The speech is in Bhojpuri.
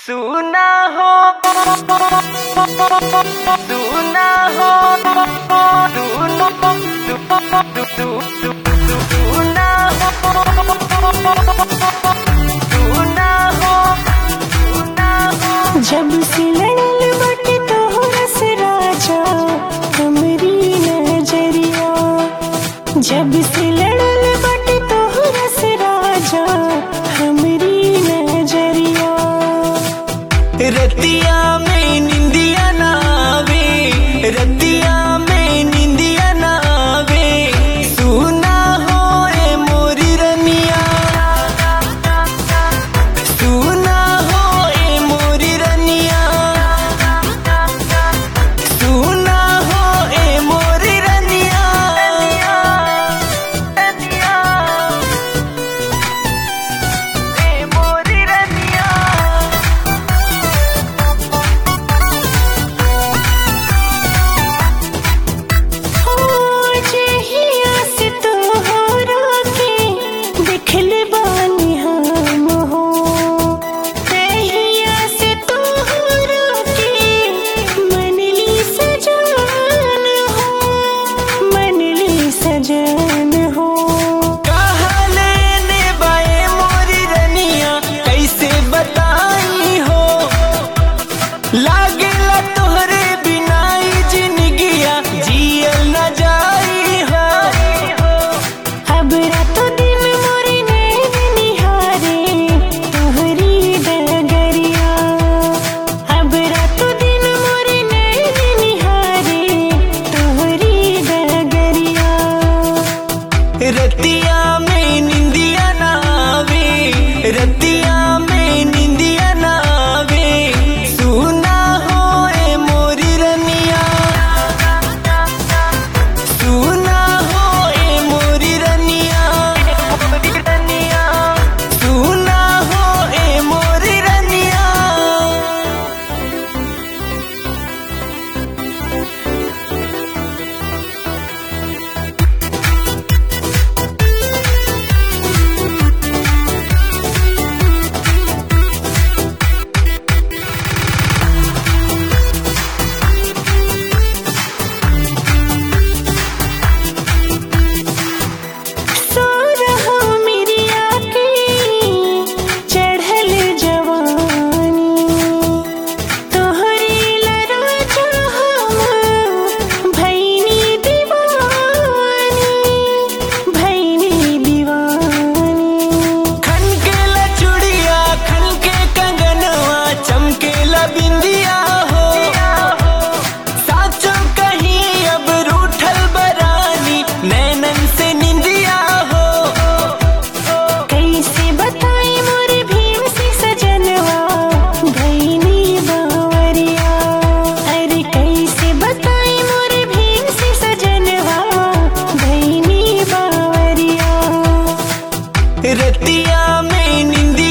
सुना हो सुना हो सुना हो जब से लड़ल बाटे तोहरा से राजा हमरी नजरिया, जब से लड़ल बाटे तोहरा से राजा हमरी नजरिया। रतिया में निंदिया ना आवे, रतिया में निंदिया ना आवे, सुना हो ए मोरी रनिया, सुना हो ए मोरी रनिया, सुना हो ए मोरी रनिया, ए मोरी रनिया। हो जहिया से तोहरा के देखले बानी हम हो, तहिया से तोहरा के मनली सजान हो, मनली सजान हो। कहाँ लेने बाए मोरी रनिया, कैसे बताई हो, लागेला तोहरे बिना ई जिंदगिया जियल न जाई हो। अब रातों दिन मोरी नैन निहारे तोहरी डगरिया, अब रातों दिन मोरी नैन निहारे तोहरी डगरिया। रतिया में निंदिया ना आवे, रतिया में निंदिया ना आवे, सुना हो ए मोरी रनिया, सुना हो ए मोरी रनिया, सुना हो ए मोरी रनिया। सो रहा मेरी आके चढ़ल जवानी, तोहरे लरा हम भैनी दीवानी, भैनी दीवानी। खनकेला चूड़िया खनके कंगनवा, चमकेला बिंदिया हो, साचो कहीं अब रूठल बरानी, नैनन से निंदिया हो। कैसे बताई मोरे भीम से सजनवा भैनी बावरिया, अरे कैसे बताई मोरे भीम से सजनवा भैनी बावरिया। रतिया में निंदिया